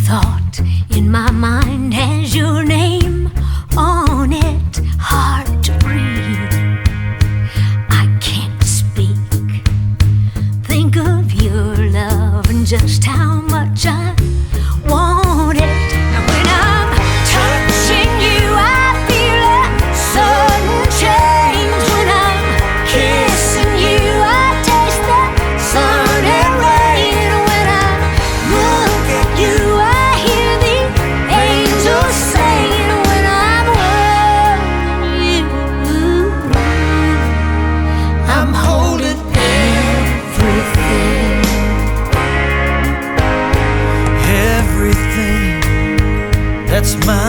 thought in my mind has your name on it. Hard to breathe, I can't speak. Think of your love and just how much I want it. And when I'm touching you, I feel a sudden change. When I'm kissing you, I taste the sun and rain. When I look at you, I hear the angels singing. When I'm holding you, I'm holding everything. Everything that's mine